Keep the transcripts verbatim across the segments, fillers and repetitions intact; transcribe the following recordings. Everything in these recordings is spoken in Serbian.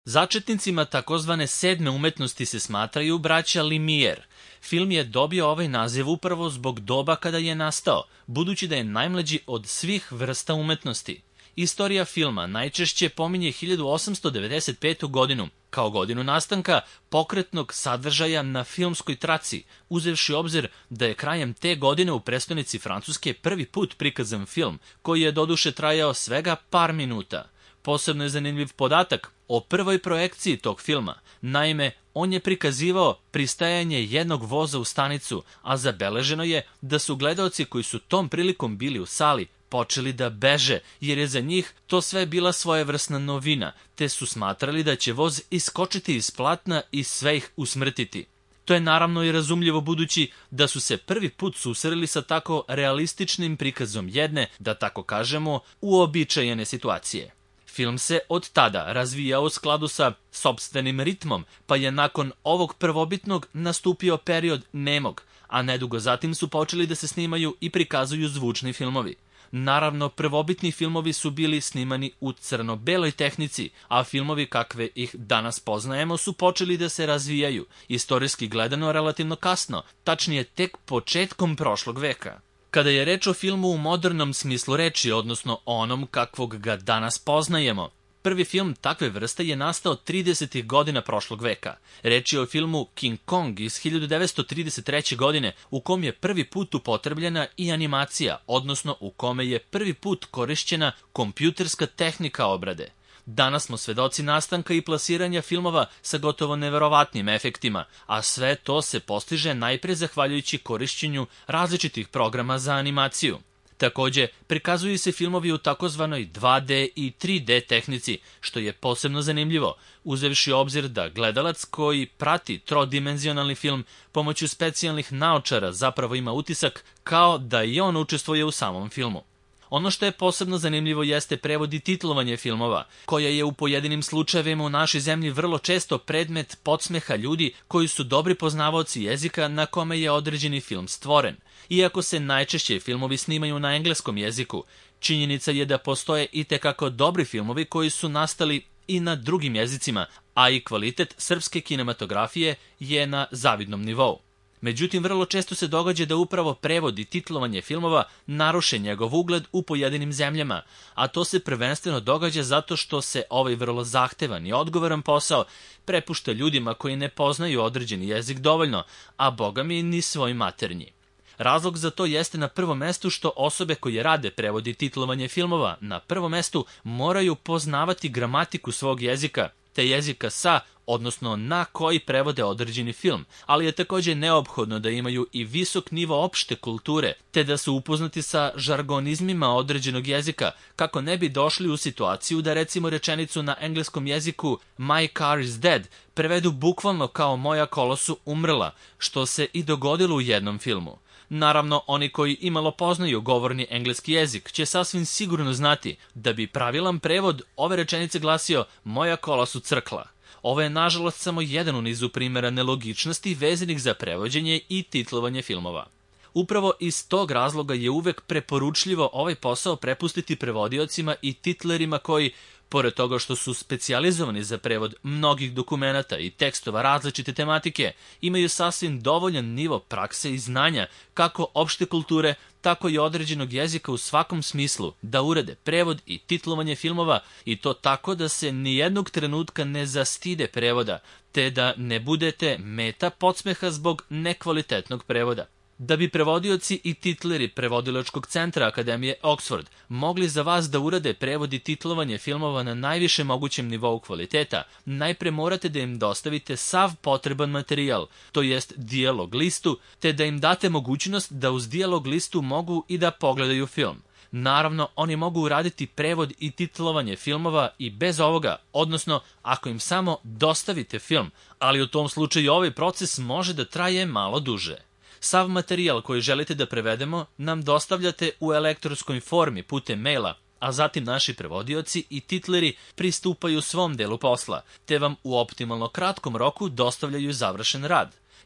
Začetnicima takozvane sedme umetnosti se smatraju braća Lumière. Film je dobio ovaj naziv upravo zbog doba kada je nastao, budući da je najmlađi od svih vrsta umetnosti. Istorija filma najčešće pominje hiljadu osamsto devedeset petu. godinu kao godinu nastanka pokretnog sadržaja na filmskoj traci, uzevši obzir da je krajem te godine u prestonici Francuske prvi put prikazan film, koji je doduše trajao svega par minuta. Posebno je zanimljiv podatak o prvoj projekciji tog filma. Naime, on je prikazivao pristajanje jednog voza u stanicu, a zabeleženo je da su gledaoci koji su tom prilikom bili u sali počeli da beže, jer je za njih to sve bila svojevrsna novina, te su smatrali da će voz iskočiti iz platna i sve ih usmrtiti. To je naravno i razumljivo, budući da su se prvi put susreli sa tako realističnim prikazom jedne, da tako kažemo, uobičajene situacije. Film se od tada razvijao u skladu sa sopstvenim ritmom, pa je nakon ovog prvobitnog nastupio period nemog, a nedugo zatim su počeli da se snimaju i prikazuju zvučni filmovi. Naravno, prvobitni filmovi su bili snimani u crno-beloj tehnici, a filmovi kakve ih danas poznajemo su počeli da se razvijaju, istorijski gledano relativno kasno, tačnije tek početkom prošlog veka. Kada je reč o filmu u modernom smislu reči, odnosno onom kakvog ga danas poznajemo, prvi film takve vrste je nastao tridesetih godina prošlog veka. Reč je o filmu King Kong iz hiljadu devetsto trideset treće. godine, u kom je prvi put upotrebljena i animacija, odnosno u kome je prvi put korišćena kompjuterska tehnika obrade. Danas smo svedoci nastanka i plasiranja filmova sa gotovo neverovatnim efektima, a sve to se postiže najpre zahvaljujući korišćenju različitih programa za animaciju. Takođe, prikazuju se filmovi u takozvanoj dva de i tri de tehnici, što je posebno zanimljivo, uzevši obzir da gledalac koji prati trodimenzionalni film pomoću specijalnih naočara zapravo ima utisak kao da i on učestvuje u samom filmu. Ono što je posebno zanimljivo jeste prevod i titlovanje filmova, koje je u pojedinim slučajevima u našoj zemlji vrlo često predmet podsmeha ljudi koji su dobri poznavaoci jezika na kome je određeni film stvoren. Iako se najčešće filmovi snimaju na engleskom jeziku, činjenica je da postoje i tekako dobri filmovi koji su nastali i na drugim jezicima, a i kvalitet srpske kinematografije je na zavidnom nivou. Međutim, vrlo često se događa da upravo prevod i titlovanje filmova naruše njegov ugled u pojedinim zemljama, a to se prvenstveno događa zato što se ovaj vrlo zahtevan i odgovoran posao prepušta ljudima koji ne poznaju određeni jezik dovoljno, a bogami ni svoj maternji. Razlog za to jeste na prvom mestu što osobe koje rade prevod i titlovanje filmova na prvom mestu moraju poznavati gramatiku svog jezika, te jezika sa, odnosno na koji prevode određeni film, ali je takođe neophodno da imaju i visok nivo opšte kulture, te da su upoznati sa žargonizmima određenog jezika, kako ne bi došli u situaciju da recimo rečenicu na engleskom jeziku My car is dead prevedu bukvalno kao moja kola su umrla, što se i dogodilo u jednom filmu. Naravno, oni koji imalo poznaju govorni engleski jezik će sasvim sigurno znati da bi pravilan prevod ove rečenice glasio moja kola su crkla. Ovo je nažalost samo jedan u nizu primjera nelogičnosti vezanih za prevođenje i titlovanje filmova. Upravo iz tog razloga je uvek preporučljivo ovaj posao prepustiti prevodiocima i titlerima koji, pored toga što su specijalizovani za prevod mnogih dokumenata i tekstova različite tematike, imaju sasvim dovoljan nivo prakse i znanja kako opšte kulture, tako i određenog jezika u svakom smislu, da urede prevod i titlovanje filmova, i to tako da se nijednog trenutka ne zastide prevoda, te da ne budete meta podsmeha zbog nekvalitetnog prevoda. Da bi prevodioci i titleri Prevodilačkog centra Akademije Oxford mogli za vas da urade prevod i titlovanje filmova na najviše mogućem nivou kvaliteta, najpre morate da im dostavite sav potreban materijal, to jest dijalog listu, te da im date mogućnost da uz dijalog listu mogu i da pogledaju film. Naravno, oni mogu uraditi prevod i titlovanje filmova i bez ovoga, odnosno ako im samo dostavite film, ali u tom slučaju ovaj proces može da traje malo duže. Sav materijal koji želite da prevedemo nam dostavljate u elektronskoj formi putem maila, a zatim naši prevodioci i titleri pristupaju svom delu posla, te vam u optimalno kratkom roku dostavljaju završen rad.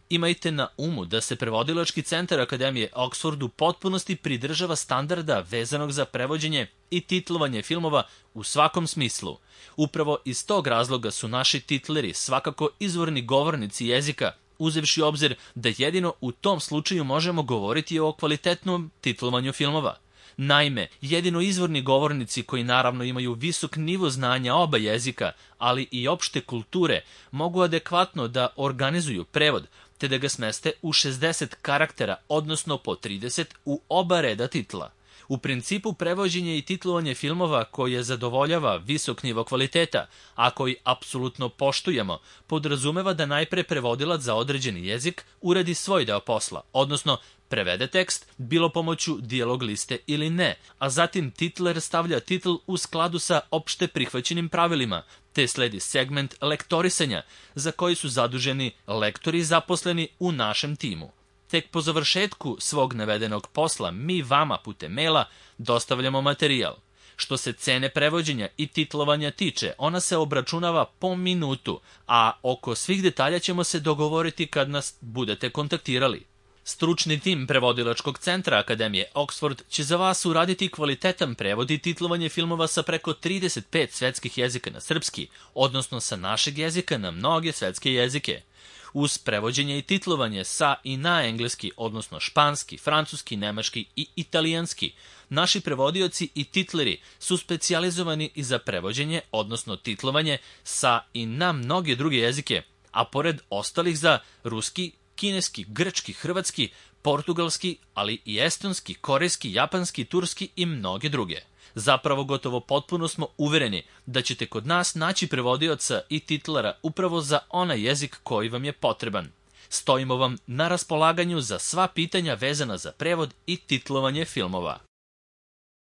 Imajte na umu da se Prevodilački centar Akademije Oxford u potpunosti pridržava standarda vezanog za prevođenje i titlovanje filmova u svakom smislu. Upravo iz tog razloga su naši titleri svakako izvorni govornici jezika, uzevši u obzir da jedino u tom slučaju možemo govoriti o kvalitetnom titlovanju filmova. Naime, jedino izvorni govornici koji naravno imaju visok nivo znanja oba jezika, ali i opšte kulture, mogu adekvatno da organizuju prevod, te da ga smeste u šezdeset karaktera, odnosno po trideset u oba reda titla. U principu prevođenje i titlovanje filmova koje zadovoljava visok nivo kvaliteta, a koji apsolutno poštujemo, podrazumeva da najpre prevodilac za određeni jezik uradi svoj deo posla, odnosno prevede tekst, bilo pomoću dijalog liste ili ne, a zatim titler stavlja titl u skladu sa opšte prihvaćenim pravilima, te sledi segment lektorisanja, za koji su zaduženi lektori zaposleni u našem timu. Tek po završetku svog navedenog posla mi vama putem maila dostavljamo materijal. Što se cene prevođenja i titlovanja tiče, ona se obračunava po minutu, a oko svih detalja ćemo se dogovoriti kad nas budete kontaktirali. Stručni tim Prevodilačkog centra Akademije Oxford će za vas uraditi kvalitetan prevod i titlovanje filmova sa preko trideset pet svetskih jezika na srpski, odnosno sa našeg jezika na mnoge svetske jezike. Uz prevođenje i titlovanje sa i na engleski, odnosno španski, francuski, nemački i italijanski, naši prevodioci i titleri su specijalizovani i za prevođenje, odnosno titlovanje sa i na mnoge druge jezike, a pored ostalih za ruski, kineski, grčki, hrvatski, portugalski, ali i estonski, korejski, japanski, turski i mnoge druge. Zapravo gotovo potpuno smo uvereni da ćete kod nas naći prevodioca i titlera upravo za onaj jezik koji vam je potreban. Stojimo vam na raspolaganju za sva pitanja vezana za prevod i titlovanje filmova.